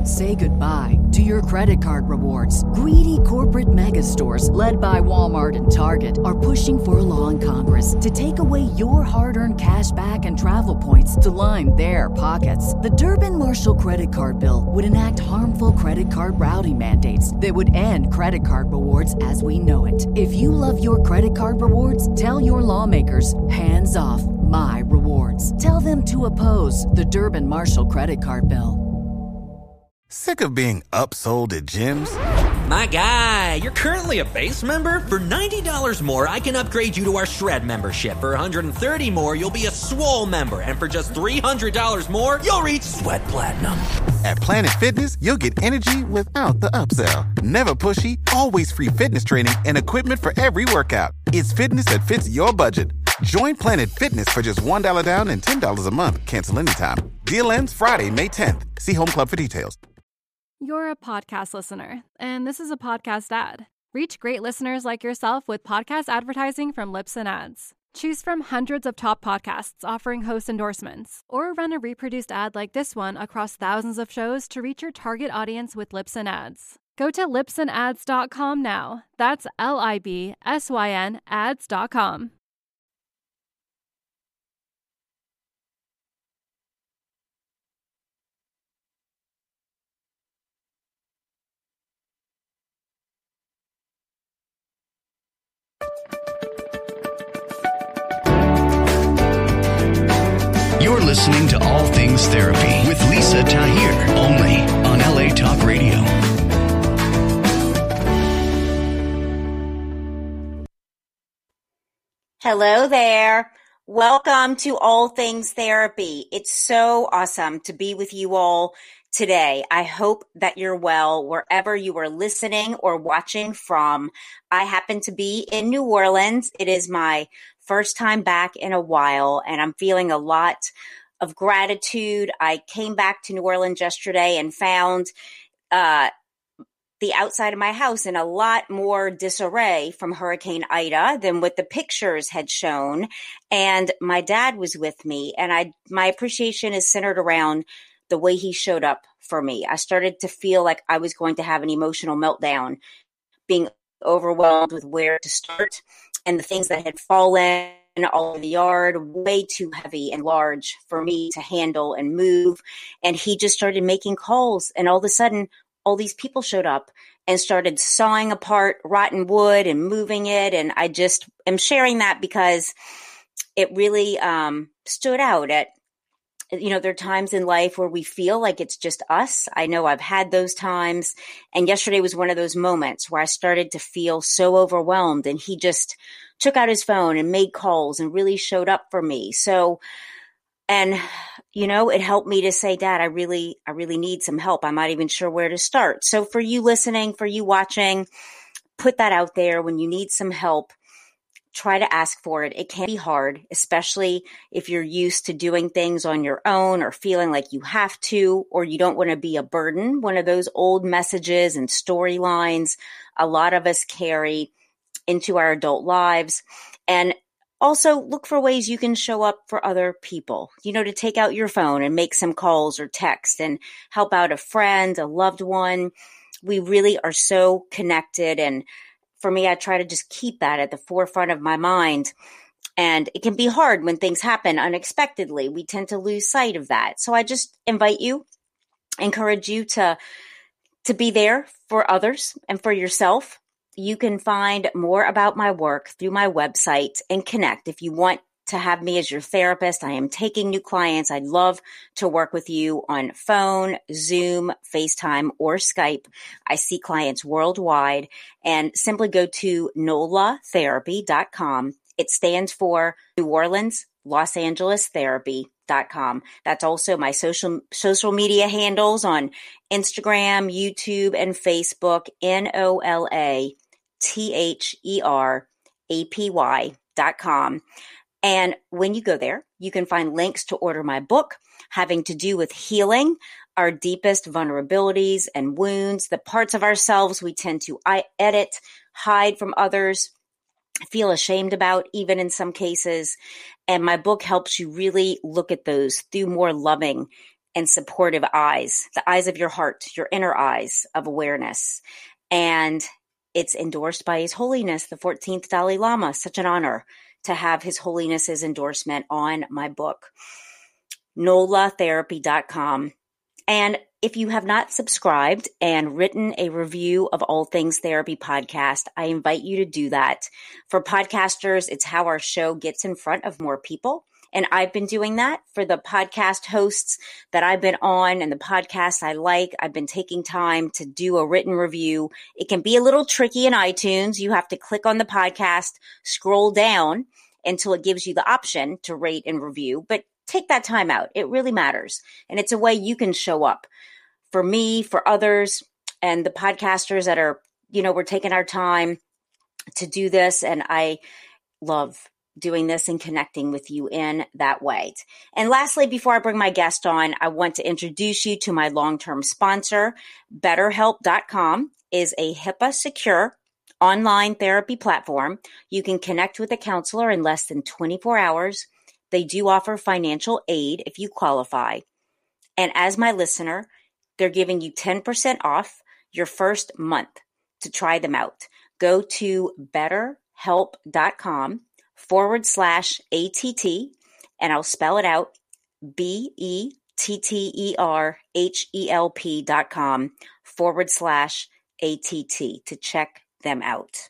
Say goodbye to your credit card rewards. Greedy corporate mega stores, led by Walmart and Target, are pushing for a law in Congress to take away your hard-earned cash back and travel points to line their pockets. The Durbin-Marshall credit card bill would enact harmful credit card routing mandates that would end credit card rewards as we know it. If you love your credit card rewards, tell your lawmakers, hands off my rewards. Tell them to oppose the Durbin-Marshall credit card bill. Sick of being upsold at gyms? My guy, you're currently a base member? For $90 more, I can upgrade you to our Shred membership. For $130 more, you'll be a Swole member. And for just $300 more, you'll reach Sweat Platinum. At Planet Fitness, you'll get energy without the upsell. Never pushy, always free fitness training and equipment for every workout. It's fitness that fits your budget. Join Planet Fitness for just $1 down and $10 a month. Cancel anytime. Deal ends Friday, May 10th. See Home Club for details. You're a podcast listener, and this is a podcast ad. Reach great listeners like yourself with podcast advertising from Libsyn Ads. Choose from hundreds of top podcasts offering host endorsements, or run a reproduced ad like this one across thousands of shows to reach your target audience with Libsyn Ads. Go to libsynads.com now. That's LIBSYN ads.com. You're listening to All Things Therapy with Lisa Tahir, only on LA Talk Radio. Hello there. Welcome to All Things Therapy. It's so awesome to be with you all today. I hope that you're well wherever you are listening or watching from. I happen to be in New Orleans. It is my first time back in a while, and I'm feeling a lot of gratitude. I came back to New Orleans yesterday and found the outside of my house in a lot more disarray from Hurricane Ida than what the pictures had shown. And my dad was with me, and my appreciation is centered around the way he showed up for me. I started to feel like I was going to have an emotional meltdown, being overwhelmed with where to start, and the things that had fallen all over the yard, way too heavy and large for me to handle and move. And he just started making calls, and all of a sudden, all these people showed up and started sawing apart rotten wood and moving it. And I just am sharing that because it really stood out at, there are times in life where we feel like it's just us. I know I've had those times. And yesterday was one of those moments where I started to feel so overwhelmed, and he just took out his phone and made calls and really showed up for me. So, and it helped me to say, Dad, I really need some help. I'm not even sure where to start. So for you listening, for you watching, put that out there. When you need some help, try to ask for it. It can be hard, especially if you're used to doing things on your own or feeling like you have to, or you don't want to be a burden. One of those old messages and storylines a lot of us carry into our adult lives. And also look for ways you can show up for other people, to take out your phone and make some calls or text and help out a friend, a loved one. We really are so connected. And for me, I try to just keep that at the forefront of my mind. And it can be hard when things happen unexpectedly. We tend to lose sight of that. So I just encourage you to be there for others and for yourself. You can find more about my work through my website and connect. If you want to have me as your therapist, I am taking new clients. I'd love to work with you on phone, Zoom, FaceTime, or Skype. I see clients worldwide, and simply go to NOLAtherapy.com. It stands for New Orleans, Los Angeles Therapy.com. That's also my social media handles on Instagram, YouTube, and Facebook, NOLATHERAPY.com. And when you go there, you can find links to order my book having to do with healing our deepest vulnerabilities and wounds, the parts of ourselves we tend to edit, hide from others, feel ashamed about, even in some cases. And my book helps you really look at those through more loving and supportive eyes, the eyes of your heart, your inner eyes of awareness. And it's endorsed by His Holiness, the 14th Dalai Lama. Such an honor to have His Holiness's endorsement on my book, nolatherapy.com. And if you have not subscribed and written a review of All Things Therapy podcast, I invite you to do that. For podcasters, it's how our show gets in front of more people. And I've been doing that for the podcast hosts that I've been on and the podcasts I like. I've been taking time to do a written review. It can be a little tricky in iTunes. You have to click on the podcast, scroll down until it gives you the option to rate and review. But take that time out. It really matters. And it's a way you can show up for me, for others, and the podcasters that are, we're taking our time to do this. And I love doing this and connecting with you in that way. And lastly, before I bring my guest on, I want to introduce you to my long-term sponsor. BetterHelp.com is a HIPAA-secure online therapy platform. You can connect with a counselor in less than 24 hours. They do offer financial aid if you qualify. And as my listener, they're giving you 10% off your first month to try them out. Go to betterhelp.com/ATT, and I'll spell it out, BetterHelp.com/ATT to check them out.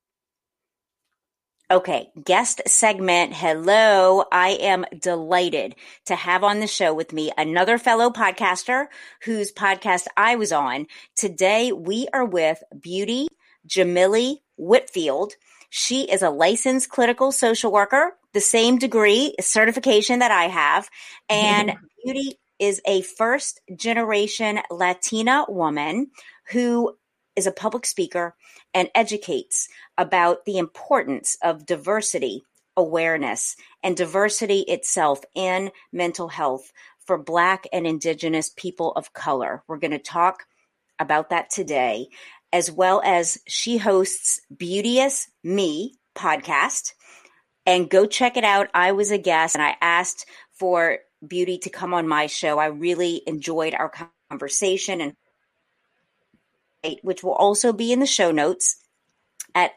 Okay, guest segment. Hello. I am delighted to have on the show with me another fellow podcaster whose podcast I was on. Today, we are with Beauty Jamily Whitfield. She is a licensed clinical social worker, the same degree, certification that I have. And Beauty is a first-generation Latina woman who is a public speaker and educates about the importance of diversity awareness and diversity itself in mental health for Black and Indigenous people of color. We're going to talk about that today, as well as she hosts Beauteous Me podcast. And go check it out. I was a guest and I asked for Beauty to come on my show. I really enjoyed our conversation, and which will also be in the show notes at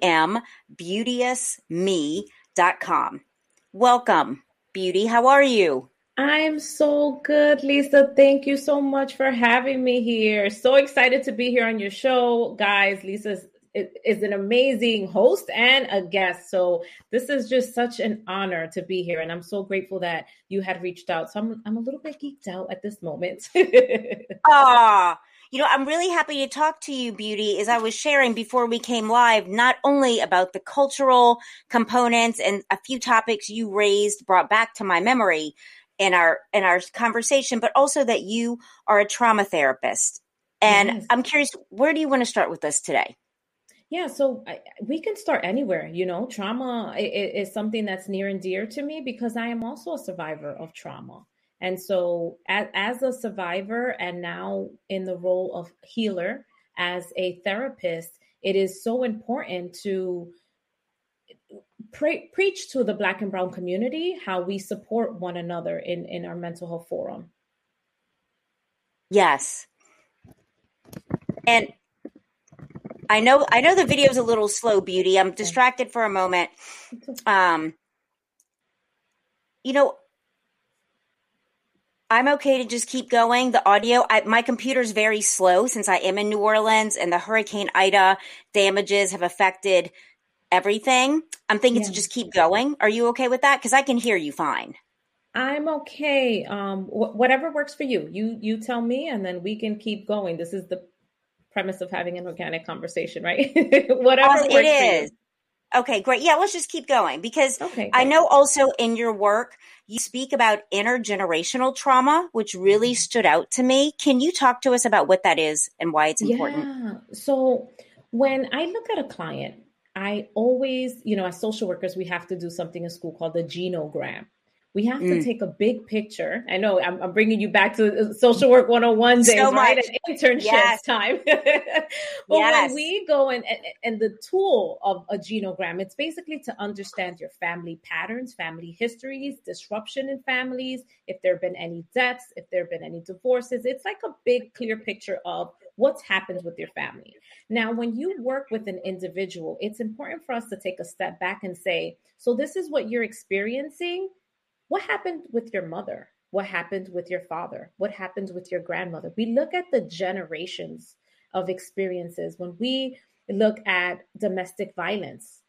iambeauteousme.com. Welcome, Beauty. How are you? I'm so good, Lisa. Thank you so much for having me here. So excited to be here on your show. Guys, Lisa is an amazing host and a guest. So this is just such an honor to be here. And I'm so grateful that you had reached out. So I'm a little bit geeked out at this moment. I'm really happy to talk to you, Beauty, as I was sharing before we came live, not only about the cultural components and a few topics you brought back to my memory in our conversation, but also that you are a trauma therapist. And yes. I'm curious, where do you want to start with us today? Yeah, so we can start anywhere. Trauma is something that's near and dear to me because I am also a survivor of trauma. And so as a survivor and now in the role of healer, as a therapist, it is so important to preach to the Black and Brown community how we support one another in our mental health forum. Yes. And I know the video is a little slow, Beauty. I'm distracted for a moment. I'm okay to just keep going. The audio, my computer's very slow since I am in New Orleans and the Hurricane Ida damages have affected everything. I'm thinking to just keep going. Are you okay with that? Because I can hear you fine. I'm okay. Whatever works for you. You tell me, and then we can keep going. This is the premise of having an organic conversation, right? Whatever works for you. Okay, great. Yeah, let's just keep going because I know also in your work, you speak about intergenerational trauma, which really stood out to me. Can you talk to us about what that is and why it's important? Yeah. So when I look at a client, I always, as social workers, we have to do something in school called the genogram. We have to take a big picture. I know I'm bringing you back to social work 101 days, So right? much. And internships time. But when we go and the tool of a genogram, it's basically to understand your family patterns, family histories, disruption in families, if there have been any deaths, if there have been any divorces. It's like a big, clear picture of what's happened with your family. Now, when you work with an individual, it's important for us to take a step back and say, so this is what you're experiencing. What happened with your mother? What happened with your father? What happened with your grandmother? We look at the generations of experiences. When we look at domestic violence,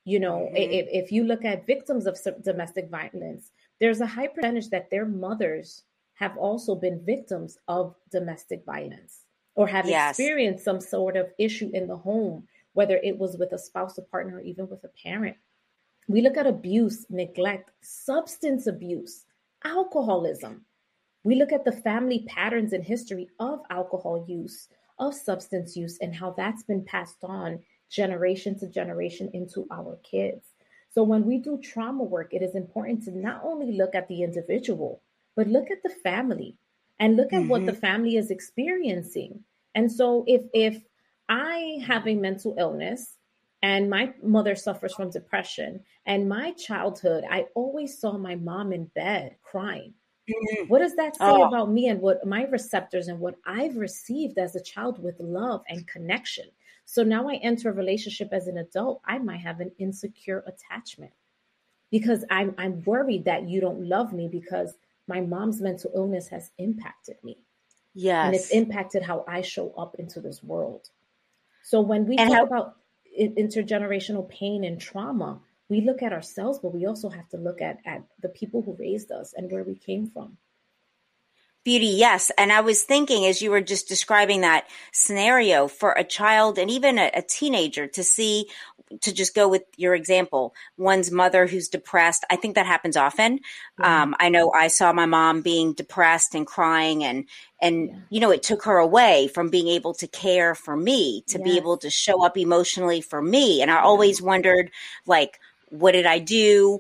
if you look at victims of domestic violence, there's a high percentage that their mothers have also been victims of domestic violence or have experienced some sort of issue in the home, whether it was with a spouse, a partner, or even with a parent. We look at abuse, neglect, substance abuse, alcoholism. We look at the family patterns and history of alcohol use, of substance use, and how that's been passed on generation to generation into our kids. So when we do trauma work, it is important to not only look at the individual, but look at the family and look at what the family is experiencing. And so if I have a mental illness, and my mother suffers from depression. And my childhood, I always saw my mom in bed crying. What does that say about me and what my receptors and what I've received as a child with love and connection? So now I enter a relationship as an adult, I might have an insecure attachment because I'm worried that you don't love me because my mom's mental illness has impacted me. Yes. And it's impacted how I show up into this world. So when we talk about intergenerational pain and trauma, we look at ourselves, but we also have to look at the people who raised us and where we came from. Beauty, yes. And I was thinking as you were just describing that scenario for a child and even a teenager to just go with your example, one's mother who's depressed. I think that happens often. I know I saw my mom being depressed and crying and it took her away from being able to care for me, to be able to show up emotionally for me. And I always wondered, like, what did I do?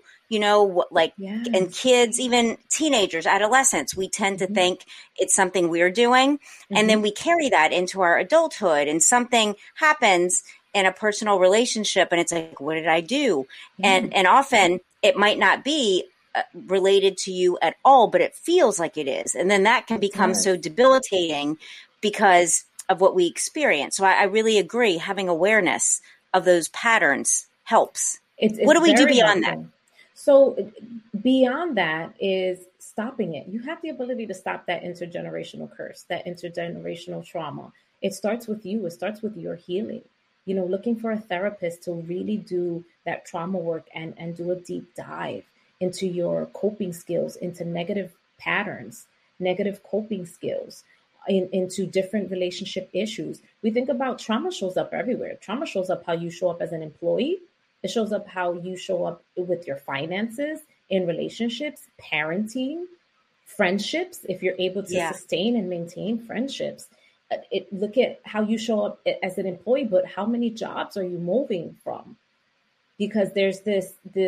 And kids, even teenagers, adolescents, we tend to think it's something we're doing. And then we carry that into our adulthood and something happens in a personal relationship. And it's like, what did I do? And often it might not be related to you at all, but it feels like it is. And then that can become so debilitating because of what we experience. So I really agree. Having awareness of those patterns helps. What do we do beyond that? So beyond that is stopping it. You have the ability to stop that intergenerational curse, that intergenerational trauma. It starts with you. It starts with your healing. Looking for a therapist to really do that trauma work and do a deep dive into your coping skills, into negative patterns, negative coping skills, into different relationship issues. We think about trauma shows up everywhere. Trauma shows up how you show up as an employee. It shows up how you show up with your finances, in relationships, parenting, friendships, if you're able to sustain and maintain friendships. Look at how you show up as an employee, but how many jobs are you moving from? Because there's this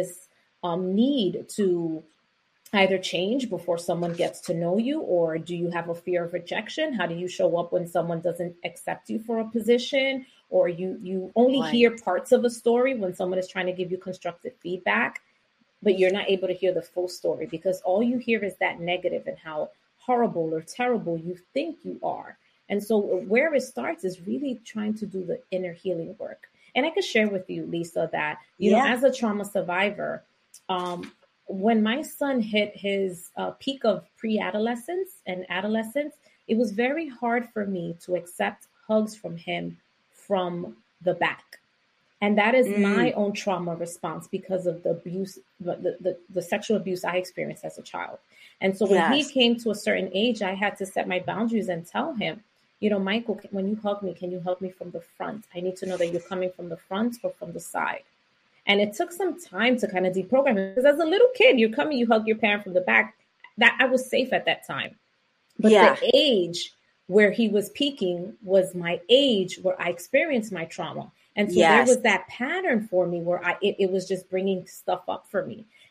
need to either change before someone gets to know you, or do you have a fear of rejection? How do you show up when someone doesn't accept you for a position? Or you only hear parts of a story when someone is trying to give you constructive feedback, but you're not able to hear the full story because all you hear is that negative and how horrible or terrible you think you are. And so where it starts is really trying to do the inner healing work. And I could share with you, Lisa, that, as a trauma survivor, when my son hit his peak of pre-adolescence and adolescence, it was very hard for me to accept hugs from him from the back. And that is my own trauma response because of the abuse, the sexual abuse I experienced as a child. And so when he came to a certain age, I had to set my boundaries and tell him, Michael, when you hug me, can you hug me from the front? I need to know that you're coming from the front or from the side. And it took some time to kind of deprogram it because as a little kid, you hug your parent from the back. That I was safe at that time. But the age where he was peaking was my age where I experienced my trauma. And so there was that pattern for me where it was just bringing stuff up for me.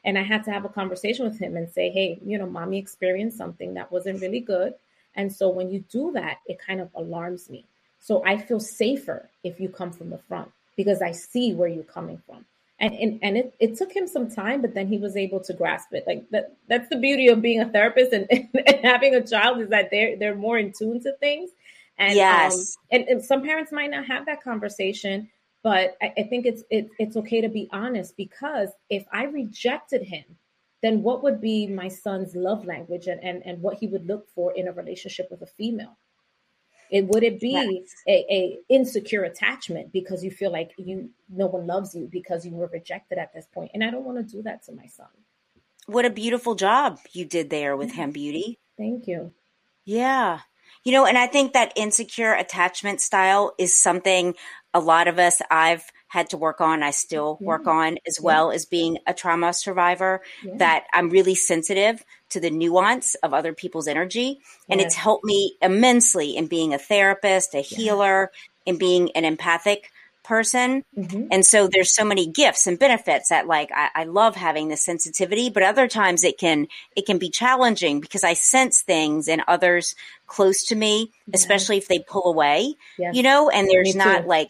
And I had to have a conversation with him and say, hey, mommy experienced something that wasn't really good. And so when you do that, it kind of alarms me. So I feel safer if you come from the front because I see where you're coming from. And it took him some time, but then he was able to grasp it. Like that's the beauty of being a therapist and having a child is that they're more in tune to things. And, yes. And some parents might not have that conversation, but I think it's okay to be honest, because if I rejected him, then what would be my son's love language and what he would look for in a relationship with a female? Would it be a insecure attachment because you feel like no one loves you because you were rejected at this point? And I don't want to do that to my son. What a beautiful job you did there with him, Beauty. Thank you. Yeah. And I think that insecure attachment style is something a lot of us I've had to work on. I still work on as well as being a trauma survivor, that I'm really sensitive to the nuance of other people's energy. And it's helped me immensely in being a therapist, a healer, and being an empathic person. And so there's so many gifts and benefits that I love having this sensitivity, but other times it can be challenging because I sense things in others close to me, especially if they pull away, and there's not like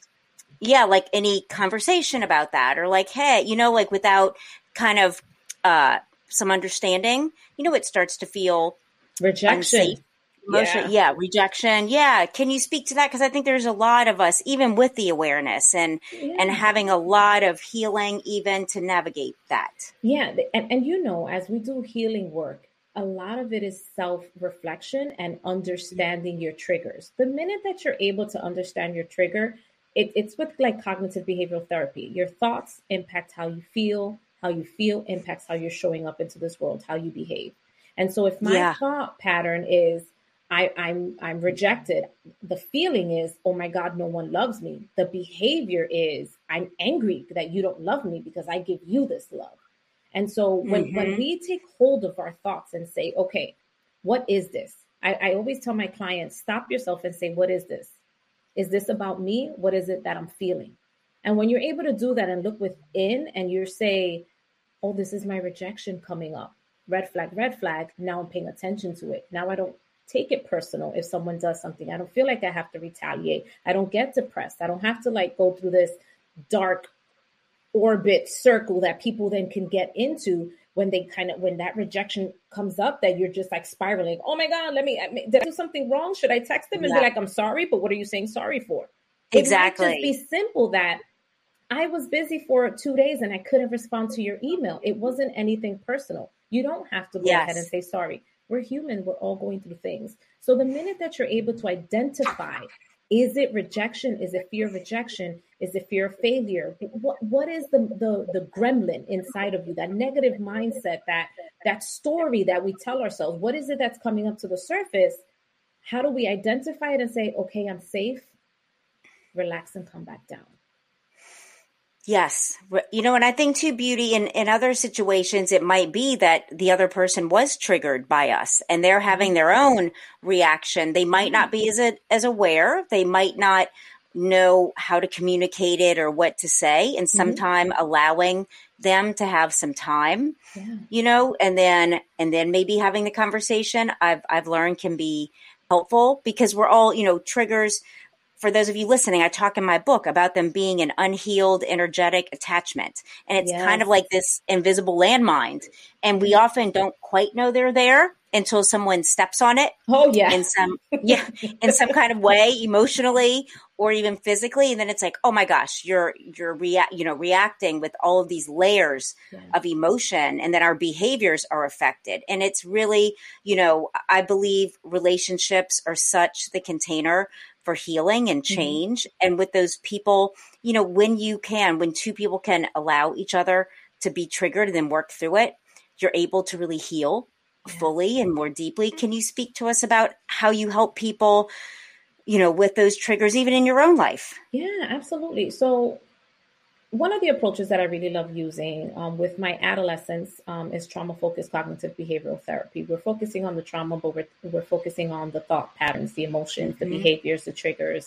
any conversation about that or hey, without kind of some understanding, it starts to feel rejection. Unsafe. Emotion, rejection. Yeah. Can you speak to that? Because I think there's a lot of us, even with the awareness and having a lot of healing, even to navigate that. Yeah. And as we do healing work, a lot of it is self-reflection and understanding your triggers. The minute that you're able to understand your trigger, it's with cognitive behavioral therapy. Your thoughts impact how you feel impacts how you're showing up into this world, how you behave. And so if my thought pattern is, I'm rejected. The feeling is, oh my God, no one loves me. The behavior is, I'm angry that you don't love me because I give you this love. And so when we take hold of our thoughts and say, okay, what is this? I always tell my clients, stop yourself and say, what is this? Is this about me? What is it that I'm feeling? And when you're able to do that and look within and you say, oh, this is my rejection coming up. Red flag. Now I'm paying attention to it. Now I don't take it personal if someone does something. I don't feel like I have to retaliate. I don't get depressed. I don't have to go through this dark orbit circle that people then can get into when that rejection comes up, that you're just spiraling. Oh my God, did I do something wrong? Should I text them and be like, I'm sorry, but what are you saying sorry for? Exactly. It might just be simple that I was busy for 2 days and I couldn't respond to your email. It wasn't anything personal. You don't have to go ahead and say sorry. We're human. We're all going through things. So the minute that you're able to identify, is it rejection? Is it fear of rejection? Is it fear of failure? What is the gremlin inside of you, that negative mindset, that story that we tell ourselves? What is it that's coming up to the surface? How do we identify it and say, okay, I'm safe, relax and come back down? Yes. And I think too, Beauty, in other situations, it might be that the other person was triggered by us and they're having their own reaction. They might not be as aware. They might not know how to communicate it or what to say, and sometime allowing them to have some time, and then maybe having the conversation I've learned can be helpful, because we're all, triggers. For those of you listening, I talk in my book about them being an unhealed energetic attachment. And it's kind of like this invisible landmine. And we often don't quite know they're there until someone steps on it. Oh, yeah. In some kind of way, emotionally or even physically. And then it's like, oh my gosh, you're reacting with all of these layers of emotion. And then our behaviors are affected. And it's really, I believe relationships are such the container for healing and change. And with those people, when two people can allow each other to be triggered and then work through it, you're able to really heal fully and more deeply. Can you speak to us about how you help people, with those triggers, even in your own life? Yeah, absolutely. So one of the approaches that I really love using with my adolescents is trauma-focused cognitive behavioral therapy. We're focusing on the trauma, but we're focusing on the thought patterns, the emotions, the behaviors, the triggers,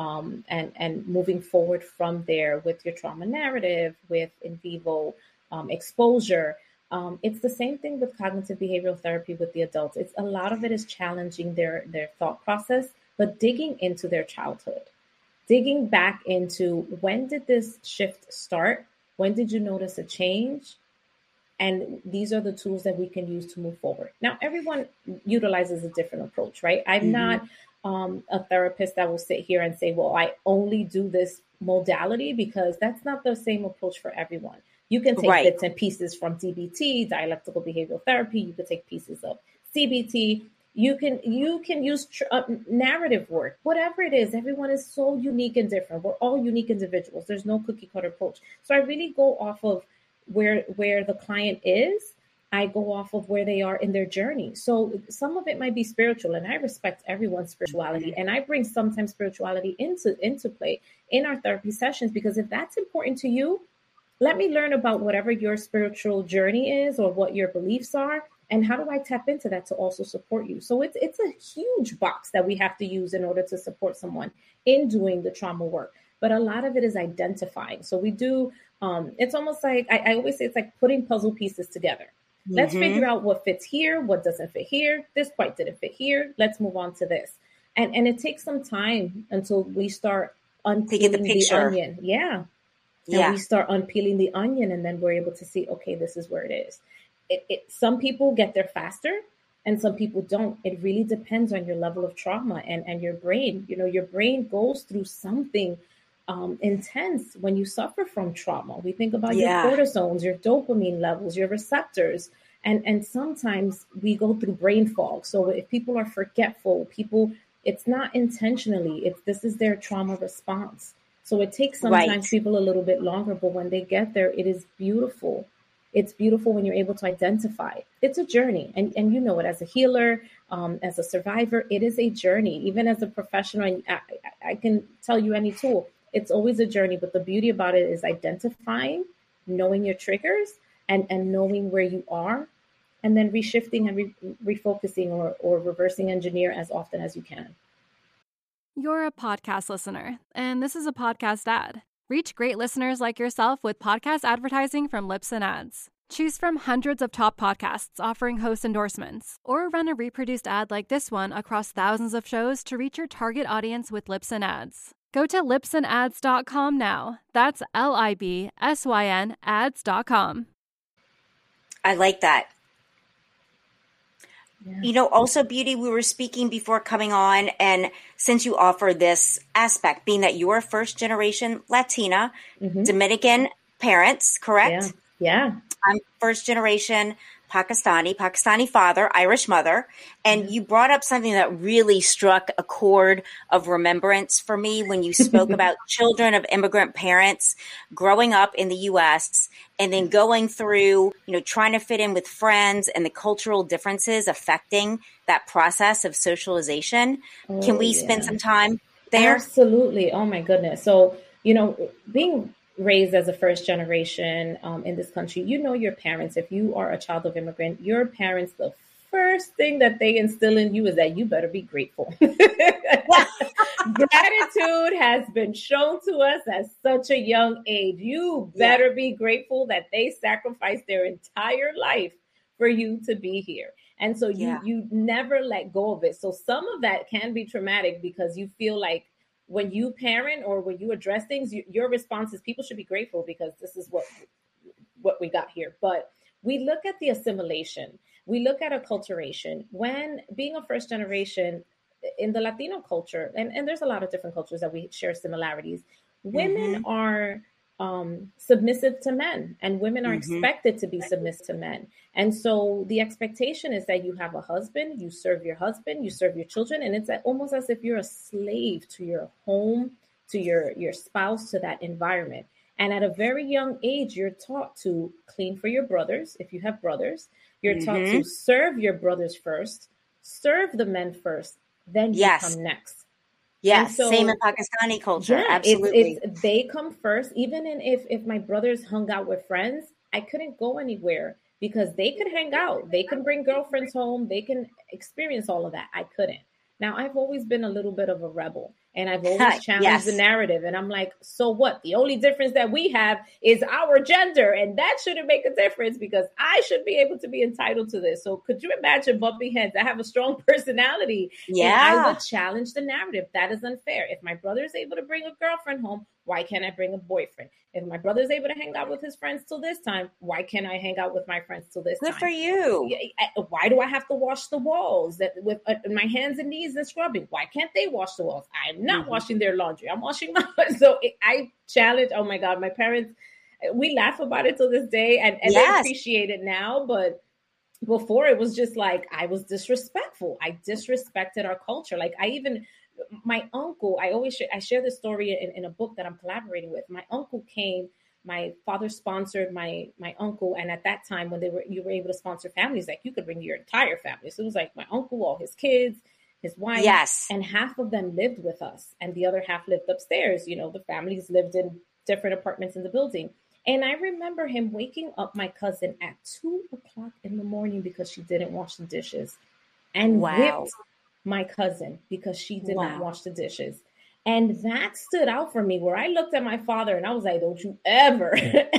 and moving forward from there with your trauma narrative, with in vivo exposure. It's the same thing with cognitive behavioral therapy with the adults. It's a lot of it is challenging their thought process, but digging into their childhood, digging back into when did this shift start? When did you notice a change? And these are the tools that we can use to move forward. Now, everyone utilizes a different approach, right? I'm not a therapist that will sit here and say, well, I only do this modality, because that's not the same approach for everyone. You can take bits and pieces from DBT, dialectical behavioral therapy. You could take pieces of CBT. You can use narrative work, whatever it is. Everyone is so unique and different. We're all unique individuals. There's no cookie cutter approach. So I really go off of where the client is. I go off of where they are in their journey. So some of it might be spiritual, and I respect everyone's spirituality. And I bring sometimes spirituality into play in our therapy sessions, because if that's important to you, let me learn about whatever your spiritual journey is or what your beliefs are. And how do I tap into that to also support you? So it's a huge box that we have to use in order to support someone in doing the trauma work. But a lot of it is identifying. So we do, it's almost like, I always say it's like putting puzzle pieces together. Let's figure out what fits here, what doesn't fit here. This quite didn't fit here. Let's move on to this. And it takes some time until we start unpeeling the onion. Yeah. And we start unpeeling the onion, and then we're able to see, okay, this is where it is. Some people get there faster and some people don't. It really depends on your level of trauma and your brain. You know, your brain goes through something intense when you suffer from trauma. We think about your cortisones, your dopamine levels, your receptors, and sometimes we go through brain fog. So if people are forgetful, it's not intentionally, this is their trauma response. So it takes sometimes people a little bit longer, but when they get there, it is beautiful. It's beautiful when you're able to identify. It's a journey. And you know it, as a healer, as a survivor, it is a journey. Even as a professional, I can tell you any tool, it's always a journey. But the beauty about it is identifying, knowing your triggers, and knowing where you are, and then reshifting and refocusing or reversing engineer as often as you can. You're a podcast listener, and this is a podcast ad. Reach great listeners like yourself with podcast advertising from Libsyn Ads. Choose from hundreds of top podcasts offering host endorsements, or run a reproduced ad like this one across thousands of shows to reach your target audience with Libsyn Ads. Go to libsynads.com now. That's LIBSYN ads.com. I like that. Yeah. You know, also, Beauty, we were speaking before coming on, and since you offer this aspect, being that you're a first generation Latina, Dominican parents, correct? Yeah. I'm first generation Pakistani father, Irish mother. And you brought up something that really struck a chord of remembrance for me when you spoke about children of immigrant parents growing up in the U.S. and then going through, trying to fit in with friends and the cultural differences affecting that process of socialization. Can we spend some time there? Absolutely. Oh, my goodness. So, being raised as a first generation in this country, your parents, if you are a child of immigrant, your parents, the first thing that they instill in you is that you better be grateful. Gratitude has been shown to us at such a young age. You better be grateful that they sacrificed their entire life for you to be here. And so you never let go of it. So some of that can be traumatic because you feel like when you parent or when you address things, your response is people should be grateful because this is what we got here. But we look at the assimilation. We look at acculturation. When being a first generation in the Latino culture, and there's a lot of different cultures that we share similarities, women are submissive to men, and women are expected to be submissive to men. And so the expectation is that you have a husband, you serve your children, and it's almost as if you're a slave to your home, to your spouse, to that environment. And at a very young age, you're taught to clean for your brothers, if you have brothers. You're taught to serve your brothers first, serve the men first, then you come next. Yes, so, same in Pakistani culture. Absolutely. They come first. Even if my brothers hung out with friends, I couldn't go anywhere because they could hang out. They can bring girlfriends home. They can experience all of that. I couldn't. Now, I've always been a little bit of a rebel. And I've always challenged the narrative. And I'm like, so what? The only difference that we have is our gender. And that shouldn't make a difference because I should be able to be entitled to this. So could you imagine bumping heads? I have a strong personality. Yeah. And I would challenge the narrative. That is unfair. If my brother is able to bring a girlfriend home, why can't I bring a boyfriend? If my brother's able to hang out with his friends till this time, why can't I hang out with my friends till this time? Good for you. Why do I have to wash the walls with my hands and knees and scrubbing? Why can't they wash the walls? I'm not washing their laundry. I'm washing mine. So I challenge, oh my God, my parents, we laugh about it till this day and they appreciate it now. But before it was just like, I was disrespectful. I disrespected our culture. Like my uncle, I share this story in a book that I'm collaborating with. My uncle came, my father sponsored my uncle. And at that time when you were able to sponsor families, like you could bring your entire family. So it was like my uncle, all his kids, his wife, and half of them lived with us. And the other half lived upstairs. You know, the families lived in different apartments in the building. And I remember him waking up my cousin at 2:00 in the morning because she didn't wash the dishes and whipped my cousin because she did not wash the dishes. And that stood out for me where I looked at my father and I was like, don't you ever,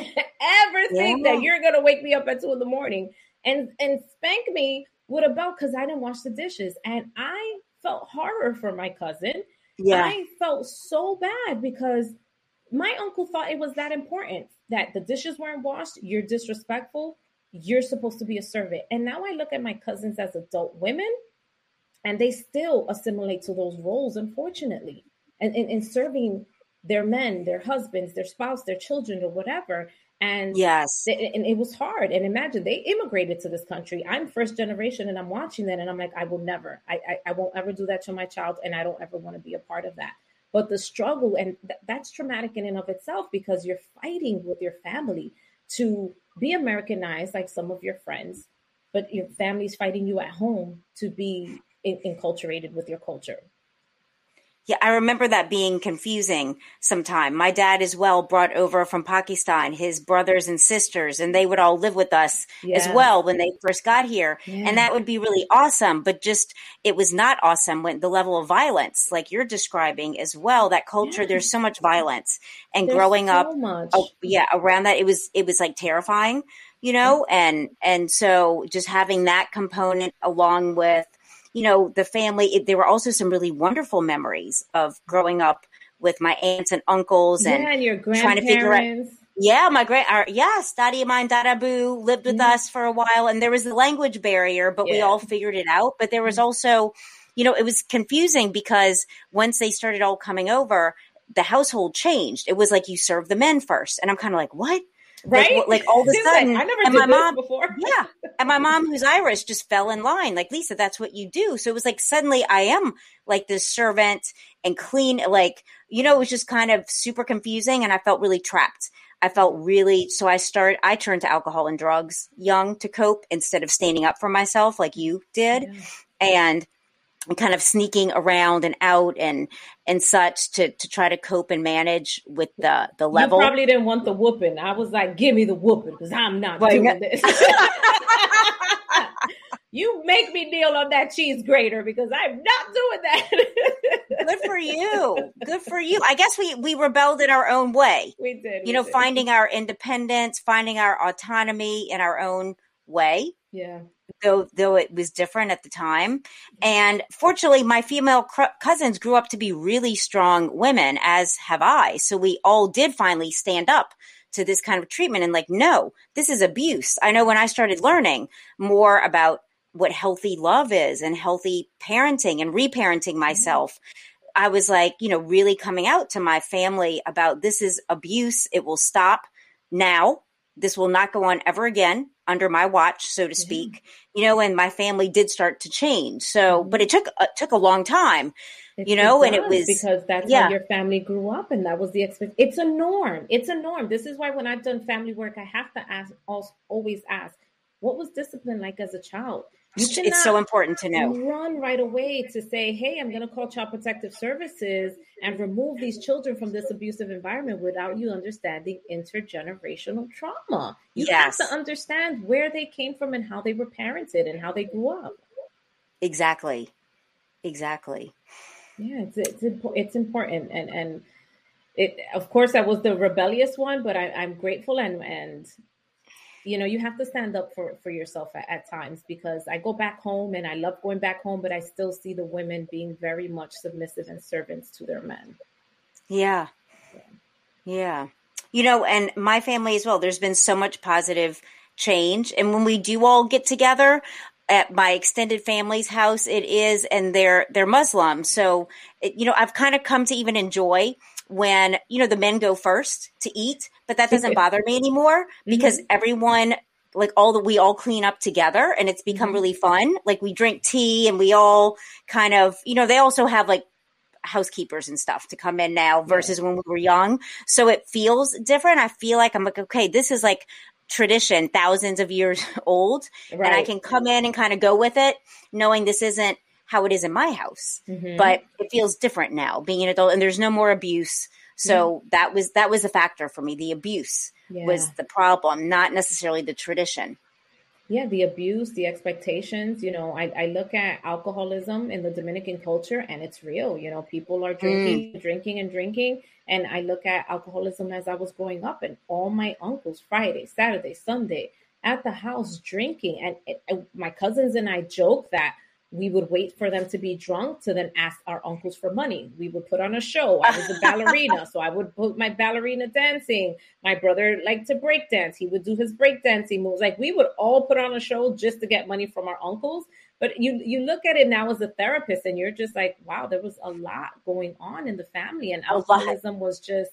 ever think that you're going to wake me up at 2 a.m. and spank me with a belt because I didn't wash the dishes. And I felt horror for my cousin. Yeah. I felt so bad because my uncle thought it was that important that the dishes weren't washed. You're disrespectful. You're supposed to be a servant. And now I look at my cousins as adult women and they still assimilate to those roles, unfortunately, and serving their men, their husbands, their spouse, their children, or whatever. And and it was hard. And imagine they immigrated to this country. I'm first generation and I'm watching that. And I'm like, I will never, I won't ever do that to my child. And I don't ever want to be a part of that. But the struggle, and that's traumatic in and of itself because you're fighting with your family to be Americanized, like some of your friends, but your family's fighting you at home to be enculturated with your culture. Yeah, I remember that being confusing sometime. My dad as well brought over from Pakistan his brothers and sisters, and they would all live with us as well when they first got here. Yeah. And that would be really awesome. But just, it was not awesome when the level of violence, like you're describing as well, that culture, there's so much violence. And growing up around that, it was like terrifying, you know, and so just having that component along with, you know, the family, there were also some really wonderful memories of growing up with my aunts and uncles and your grandparents. Trying to figure out. My Daddy of mine, Dadabu, lived with us for a while. And there was the language barrier, but we all figured it out. But there was also, you know, it was confusing because once they started all coming over, the household changed. It was like you serve the men first. And I'm kind of like, what? Right? Like all of a sudden, I never did this before. And my mom, who's Irish, just fell in line. Like, Lisa, that's what you do. So it was like suddenly I am like this servant and clean. Like, you know, it was just kind of super confusing, and I felt really trapped. I turned to alcohol and drugs young to cope instead of standing up for myself like you did, and kind of sneaking around and out and such to try to cope and manage with the level. You probably didn't want the whooping. I was like, give me the whooping because I'm not doing this. You make me kneel on that cheese grater because I'm not doing that. Good for you. Good for you. I guess we rebelled in our own way. We did. You know, finding our independence, finding our autonomy in our own way. Yeah. Though it was different at the time. And fortunately, my female cousins grew up to be really strong women, as have I. So we all did finally stand up to this kind of treatment and like, no, this is abuse. I know when I started learning more about what healthy love is and healthy parenting and reparenting myself, I was like, you know, really coming out to my family about this is abuse. It will stop now. This will not go on ever again under my watch, so to speak, you know, and my family did start to change. So, but it took a long time, you know, and it was because that's how your family grew up. And that was the it's a norm. It's a norm. This is why when I've done family work, I have to always ask, what was discipline like as a child? It's so important to know. Run right away to say, hey, I'm going to call Child Protective Services and remove these children from this abusive environment without you understanding intergenerational trauma. You have to understand where they came from and how they were parented and how they grew up. Exactly. Yeah, it's important, and it, of course, I was the rebellious one, but I'm grateful, and you have to stand up for yourself at times, because I go back home and I love going back home, but I still see the women being very much submissive and servants to their men. Yeah. Yeah. And my family as well, there's been so much positive change. And when we do all get together at my extended family's house, and they're Muslim. So, I've kind of come to even enjoy when, the men go first to eat, but that doesn't bother me anymore, because everyone, like we all clean up together, and it's become really fun. Like, we drink tea, and we all kind of, they also have like housekeepers and stuff to come in now versus when we were young. So it feels different. I feel like I'm like, okay, this is like tradition, thousands of years old. Right. And I can come in and kind of go with it, knowing this isn't how it is in my house, but it feels different now being an adult, and there's no more abuse. So that was a factor for me. The abuse was the problem, not necessarily the tradition. Yeah, the abuse, the expectations. I look at alcoholism in the Dominican culture, and it's real. People are drinking. And I look at alcoholism as I was growing up, and all my uncles, Friday, Saturday, Sunday, at the house drinking. And my cousins and I joke that we would wait for them to be drunk to then ask our uncles for money. We would put on a show. I was a ballerina, so I would put my ballerina dancing. My brother liked to break dance. He would do his break dancing moves. Like, we would all put on a show just to get money from our uncles. But you look at it now as a therapist, and you're just like, wow, there was a lot going on in the family. And alcoholism was just,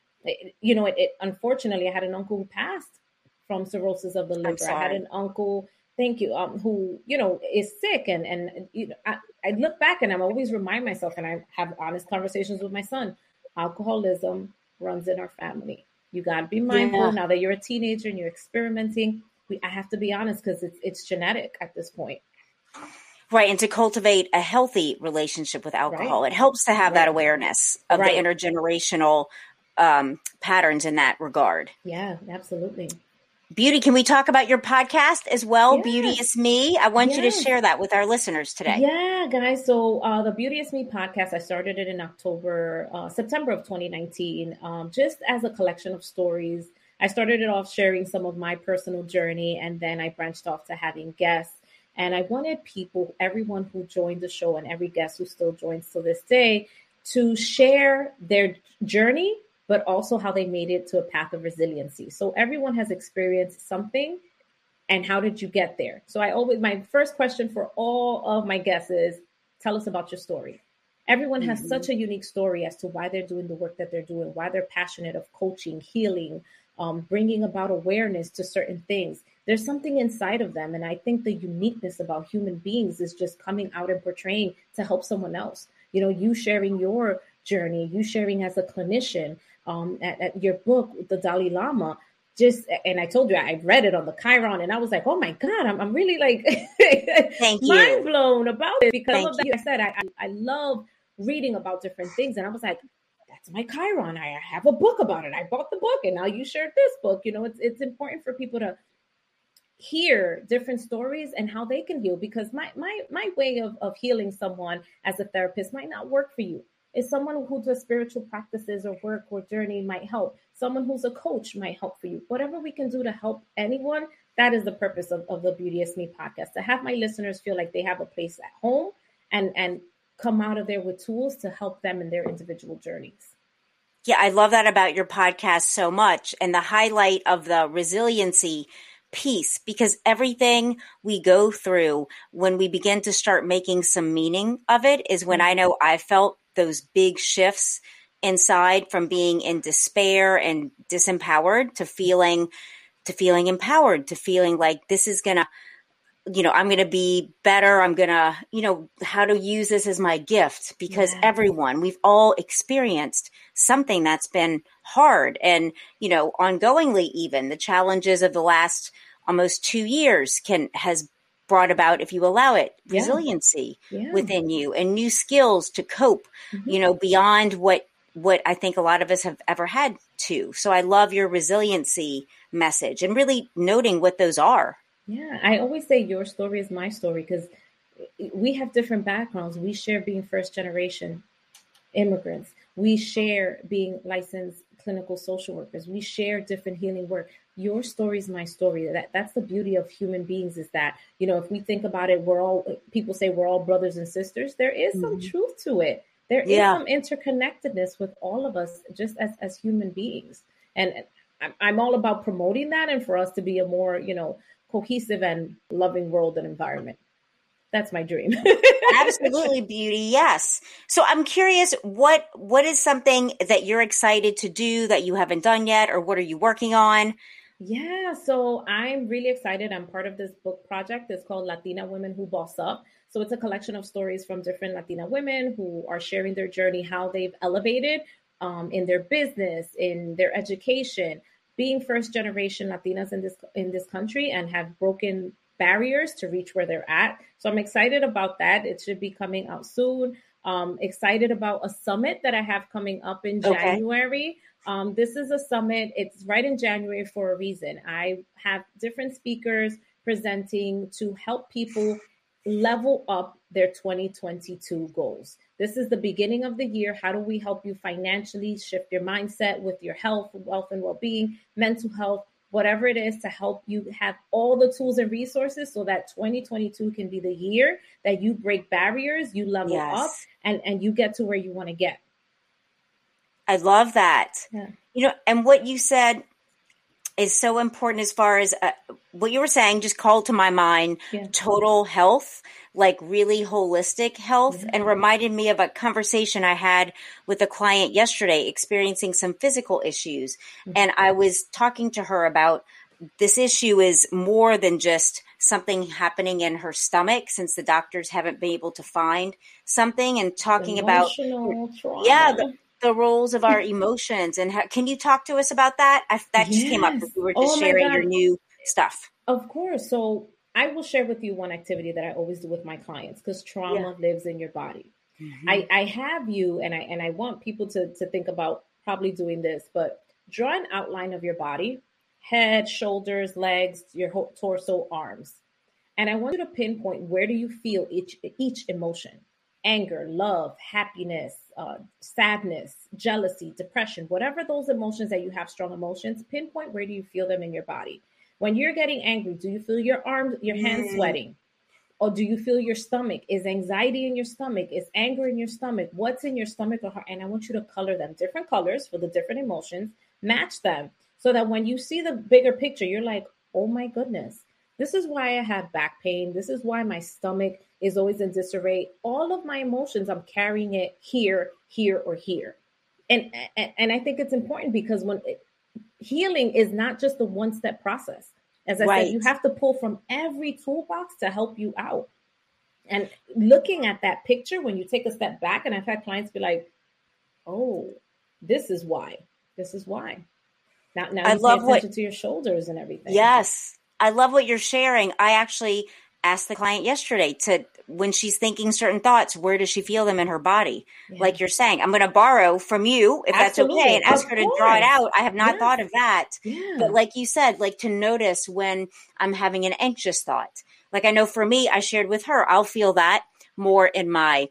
it unfortunately, I had an uncle who passed from cirrhosis of the liver. I had an uncle, thank you, who, is sick. And I look back, and I'm always remind myself, and I have honest conversations with my son, alcoholism runs in our family. You got to be mindful now that you're a teenager and you're experimenting. I have to be honest, because it's genetic at this point. Right. And to cultivate a healthy relationship with alcohol, it helps to have that awareness of the intergenerational patterns in that regard. Yeah, absolutely. Beauty, can we talk about your podcast as well? Yes. Beauty is Me. I want you to share that with our listeners today. Yeah, guys. So the Beauty is Me podcast, I started it in September of 2019, just as a collection of stories. I started it off sharing some of my personal journey, and then I branched off to having guests. And I wanted everyone who joined the show and every guest who still joins to this day, to share their journey, but also how they made it to a path of resiliency. So everyone has experienced something, and how did you get there? So my first question for all of my guests is, tell us about your story. Everyone has such a unique story as to why they're doing the work that they're doing, why they're passionate of coaching, healing, bringing about awareness to certain things. There's something inside of them. And I think the uniqueness about human beings is just coming out and portraying to help someone else. You sharing your journey, you sharing as a clinician, at your book, The Dalai Lama, and I told you, I read it on the Chiron, and I was like, oh my God, I'm really like mind blown about it, because of that. I said, I love reading about different things. And I was like, that's my Chiron. I have a book about it. I bought the book, and now you shared this book. It's important for people to hear different stories and how they can heal, because my way of healing someone as a therapist might not work for you. If someone who does spiritual practices or work or journey might help. Someone who's a coach might help for you. Whatever we can do to help anyone, that is the purpose of the Beauty is Me podcast, to have my listeners feel like they have a place at home and come out of there with tools to help them in their individual journeys. Yeah, I love that about your podcast so much, and the highlight of the resiliency piece, because everything we go through, when we begin to start making some meaning of it, is when I know I felt those big shifts inside, from being in despair and disempowered to feeling empowered, to feeling like this is gonna, I'm going to be better. I'm going to, how to use this as my gift, because we've all experienced something that's been hard, and, ongoingly, even the challenges of the last almost 2 years has brought about, if you allow it, resiliency within you and new skills to cope, beyond what I think a lot of us have ever had to. So I love your resiliency message and really noting what those are. Yeah, I always say your story is my story, because we have different backgrounds. We share being first generation immigrants. We share being licensed clinical social workers. We share different healing work. Your story is my story. That's the beauty of human beings, is that, if we think about it, people say we're all brothers and sisters. There is some truth to it. There is some interconnectedness with all of us, just as human beings. And I'm all about promoting that, and for us to be a more, cohesive and loving world and environment. That's my dream. Absolutely, Beauty. Yes. So I'm curious, what is something that you're excited to do that you haven't done yet, or what are you working on? Yeah, so I'm really excited. I'm part of this book project. It's called Latina Women Who Boss Up. So it's a collection of stories from different Latina women who are sharing their journey, how they've elevated in their business, in their education, being first generation Latinas in this country, and have broken barriers to reach where they're at. So I'm excited about that. It should be coming out soon. Excited about a summit that I have coming up in January. This is a summit. It's right in January for a reason. I have different speakers presenting to help people level up their 2022 goals. This is the beginning of the year. How do we help you financially shift your mindset with your health, wealth, and well-being, mental health, whatever it is, to help you have all the tools and resources so that 2022 can be the year that you break barriers, you level up, and you get to where you want to get. I love that. Yeah. And what you said is so important, as far as what you were saying just called to my mind total health, like really holistic health, and reminded me of a conversation I had with a client yesterday experiencing some physical issues. And I was talking to her about this issue is more than just something happening in her stomach, since the doctors haven't been able to find something, and talking about the roles of our emotions. And can you talk to us about that? That just came up as we were just sharing your new stuff. Of course. So I will share with you one activity that I always do with my clients, because trauma lives in your body. I have you, and I want people to think about probably doing this, but draw an outline of your body: head, shoulders, legs, your whole torso, arms. And I want you to pinpoint, where do you feel each emotion? Anger, love, happiness, sadness, jealousy, depression, whatever those emotions that you have, strong emotions, pinpoint, where do you feel them in your body? When you're getting angry, do you feel your arms, your hands sweating? Or do you feel your stomach? Is anxiety in your stomach? Is anger in your stomach? What's in your stomach or heart? And I want you to color them, different colors for the different emotions, match them, so that when you see the bigger picture, you're like, oh my goodness, this is why I have back pain. This is why my stomach is always in disarray. All of my emotions, I'm carrying it here, here, or here. And I think it's important, because healing is not just a one-step process. As I said, you have to pull from every toolbox to help you out. And looking at that picture, when you take a step back, and I've had clients be like, oh, this is why. This is why. Now I love pay attention to your shoulders and everything. Yes. I love what you're sharing. I actually asked the client yesterday when she's thinking certain thoughts, where does she feel them in her body? Like you're saying, I'm going to borrow from you, if that's okay, and ask her to draw it out. I have not thought of that. But like you said, like to notice when I'm having an anxious thought. Like I know for me, I shared with her, I'll feel that more in my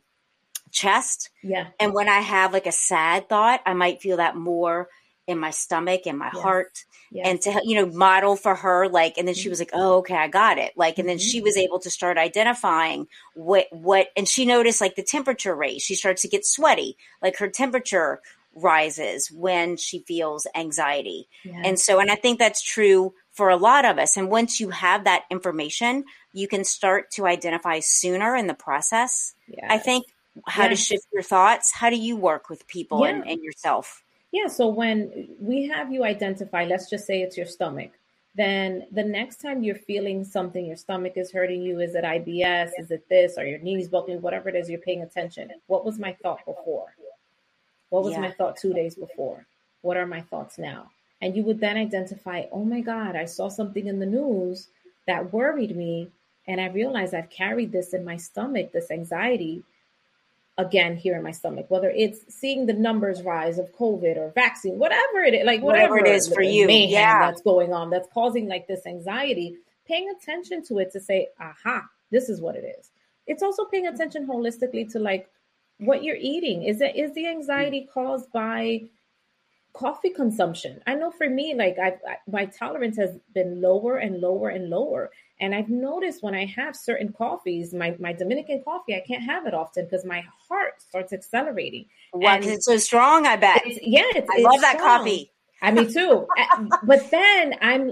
chest. And when I have like a sad thought, I might feel that more in my stomach and my heart. And to, model for her, like, and then she was like, oh, okay, I got it. Like, and then she was able to start identifying what, and she noticed like the temperature raise. She starts to get sweaty, like her temperature rises when she feels anxiety. And so, and I think that's true for a lot of us. And once you have that information, you can start to identify sooner in the process. I think how to shift your thoughts. How do you work with people and yourself? Yeah. So when we have you identify, let's just say it's your stomach, then the next time you're feeling something, your stomach is hurting you. Is it IBS? Is it this? Or your knees buckling? Whatever it is, you're paying attention. What was my thought before? What was my thought 2 days before? What are my thoughts now? And you would then identify, oh my God, I saw something in the news that worried me. And I realized I've carried this in my stomach, this anxiety, again, here in my stomach, whether it's seeing the numbers rise of COVID or vaccine, whatever it is, like whatever it is for you, that's going on, that's causing like this anxiety, paying attention to it to say, aha, this is what it is. it's also paying attention holistically to like what you're eating. Is the anxiety caused by coffee consumption? I know for me, like my tolerance has been lower and lower and lower. And I've noticed when I have certain coffees, my Dominican coffee, I can't have it often because my heart starts accelerating. Wow, because it's so strong, I bet. I love that coffee. Me too. But then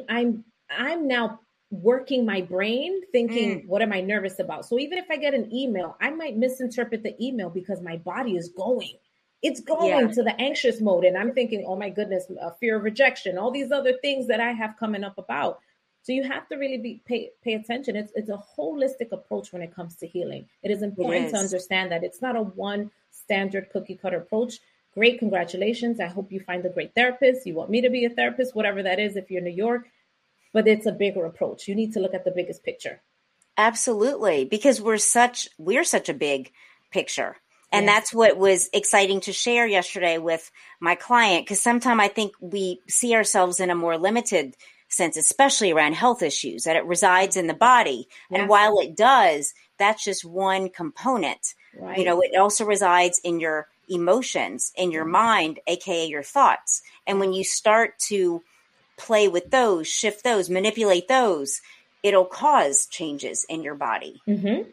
I'm now working my brain thinking, what am I nervous about? So even if I get an email, I might misinterpret the email because my body is going. It's going to the anxious mode. And I'm thinking, oh my goodness, fear of rejection, all these other things that I have coming up about. So you have to really pay attention. It's a holistic approach when it comes to healing. It is important to understand that it's not a one standard cookie cutter approach. Great, congratulations. I hope you find a great therapist. You want me to be a therapist, whatever that is, if you're in New York. But it's a bigger approach. You need to look at the biggest picture. Absolutely, because we're such a big picture. And that's what was exciting to share yesterday with my client, because sometimes I think we see ourselves in a more limited sense, especially around health issues, that it resides in the body. Yeah. And while it does, that's just one component. Right. You know, it also resides in your emotions, in your mind, aka your thoughts. And when you start to play with those, shift those, manipulate those, it'll cause changes in your body. Mm-hmm.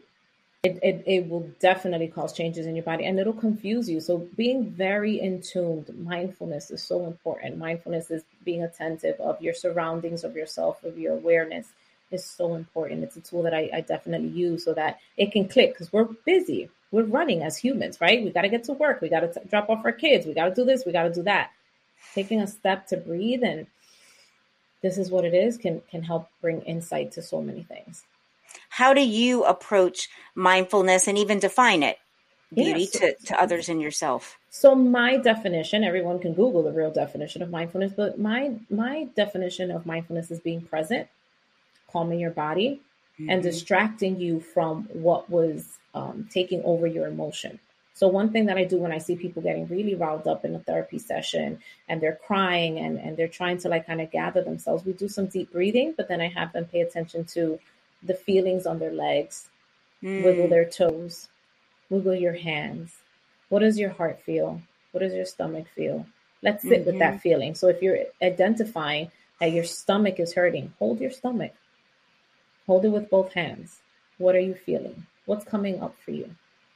It will definitely cause changes in your body, and it'll confuse you. So being very in tune, mindfulness is so important. Mindfulness is being attentive of your surroundings, of yourself, of your awareness is so important. It's a tool that I definitely use so that it can click, because we're busy. We're running as humans, right? We got to get to work. We got to drop off our kids. We got to do this. We got to do that. Taking a step to breathe, and this is what it is, can help bring insight to so many things. How do you approach mindfulness and even define it, beauty, to others and yourself? So my definition, everyone can Google the real definition of mindfulness, but my definition of mindfulness is being present, calming your body, and distracting you from what was taking over your emotion. So one thing that I do when I see people getting really riled up in a therapy session and they're crying and they're trying to like kind of gather themselves, we do some deep breathing, but then I have them pay attention to the feelings on their legs, wiggle their toes, wiggle your hands. What does your heart feel? What does your stomach feel? Let's sit with that feeling. So if you're identifying that your stomach is hurting, hold your stomach. Hold it with both hands. What are you feeling? What's coming up for you?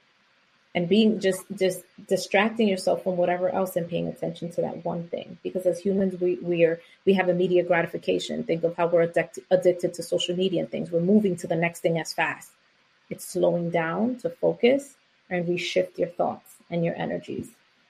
And being just distracting yourself from whatever else and paying attention to that one thing. Because as humans, we have immediate gratification. Think of how we're addicted to social media and things. We're moving to the next thing as fast. It's slowing down to focus and reshift your thoughts and your energies.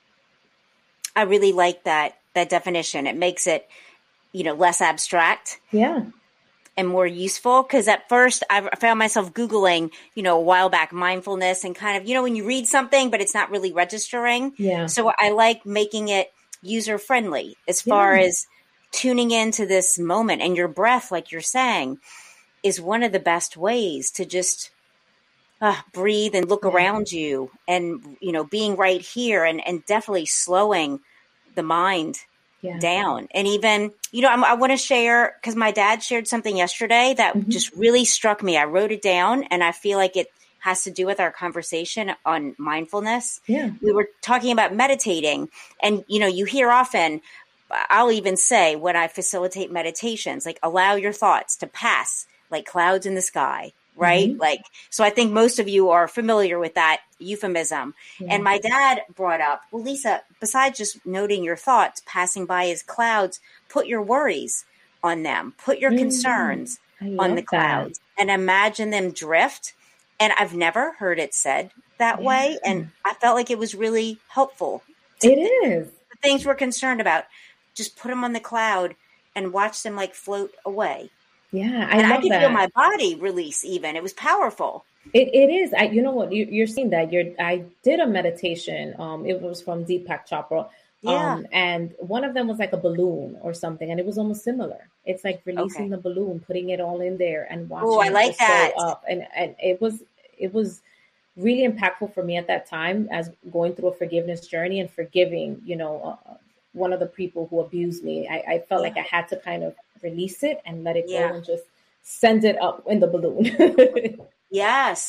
I really like that definition. It makes it, less abstract. Yeah. And more useful, because at first I found myself Googling, a while back, mindfulness, and kind of, when you read something, but it's not really registering. Yeah. So I like making it user friendly as far as tuning into this moment, and your breath, like you're saying, is one of the best ways to just breathe and look around you, and, being right here and definitely slowing the mind down. And even, I want to share, because my dad shared something yesterday that just really struck me. I wrote it down, and I feel like it has to do with our conversation on mindfulness. Yeah. We were talking about meditating, and, you hear often, I'll even say when I facilitate meditations, like, allow your thoughts to pass like clouds in the sky. Right? So I think most of you are familiar with that euphemism. And my dad brought up, well, Lisa, besides just noting your thoughts passing by as clouds, put your worries on them, put your concerns on the clouds, and imagine them drift. And I've never heard it said that way. And I felt like it was really helpful. It is. The things we're concerned about, just put them on the cloud and watch them like float away. Yeah, I could feel my body release even. It was powerful. It is. You know what? You're seeing that. I did a meditation. It was from Deepak Chopra. And one of them was like a balloon or something. And it was almost similar. It's like releasing the balloon, putting it all in there and watching I like that. Up. And it was really impactful for me at that time, as going through a forgiveness journey and forgiving, one of the people who abused me. I felt like I had to kind of release it and let it go and just send it up in the balloon. Yes.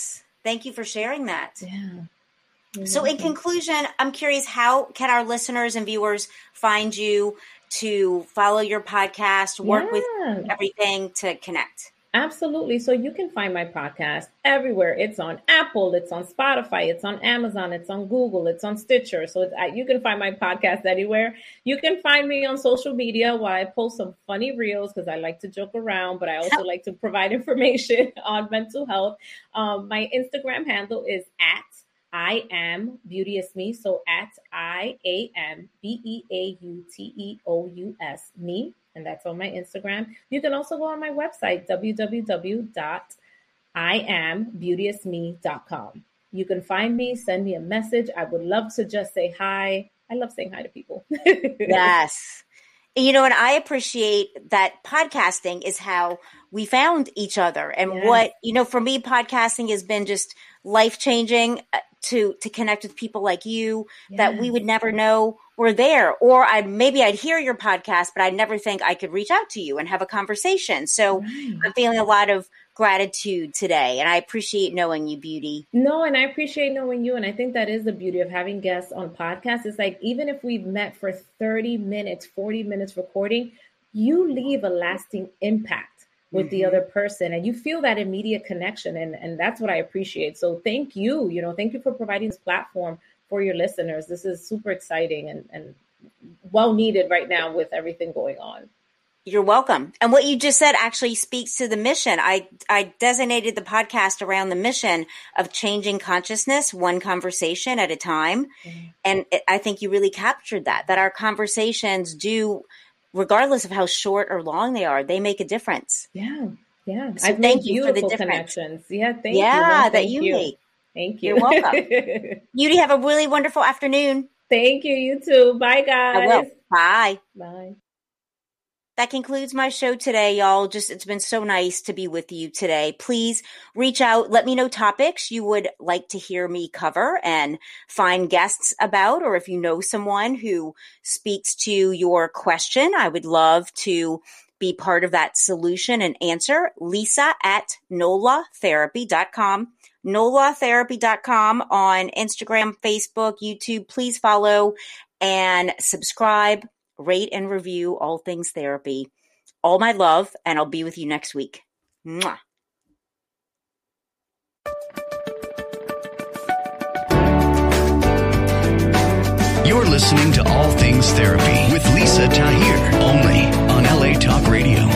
Thank you for sharing that. Yeah. So in conclusion, I'm curious, how can our listeners and viewers find you to follow your podcast, work with everything to connect? Absolutely. So you can find my podcast everywhere. It's on Apple, it's on Spotify, it's on Amazon, it's on Google, it's on Stitcher. So you can find my podcast anywhere. You can find me on social media while I post some funny reels because I like to joke around, but I also like to provide information on mental health. My Instagram handle is at I am Beauteous Me. So at IAMBEAUTEOUS me. And that's on my Instagram. You can also go on my website, www.IamBeauteousMe.com. You can find me, send me a message. I would love to just say hi. I love saying hi to people. Yes. And I appreciate that podcasting is how we found each other. And what, for me, podcasting has been just life-changing to connect with people like you that we would never know were there. Or I'd hear your podcast, but I'd never think I could reach out to you and have a conversation. So I'm feeling a lot of gratitude today. And I appreciate knowing you, Beauty. No, and I appreciate knowing you. And I think that is the beauty of having guests on podcasts. It's like, even if we've met for 30 minutes, 40 minutes recording, you leave a lasting impact with the other person, and you feel that immediate connection. And that's what I appreciate. So thank you, thank you for providing this platform for your listeners. This is super exciting and well needed right now with everything going on. You're welcome. And what you just said actually speaks to the mission. I designated the podcast around the mission of changing consciousness, one conversation at a time. And I think you really captured that our conversations do, regardless of how short or long they are, they make a difference. Yeah. So thank you for the difference. Connections. Yeah, thank you. Yeah, that you make. Thank you. You're welcome. Beauty, have a really wonderful afternoon. Thank you. You too. Bye, guys. I will. Bye. Bye. That concludes my show today, y'all. It's been so nice to be with you today. Please reach out. Let me know topics you would like to hear me cover and find guests about, or if you know someone who speaks to your question, I would love to be part of that solution and answer. Lisa at NOLAtherapy.com. NOLAtherapy.com on Instagram, Facebook, YouTube. Please follow and subscribe. Rate and review All Things Therapy. All my love, and I'll be with you next week. Mwah. You're listening to All Things Therapy with Lisa Tahir, only on LA Talk Radio.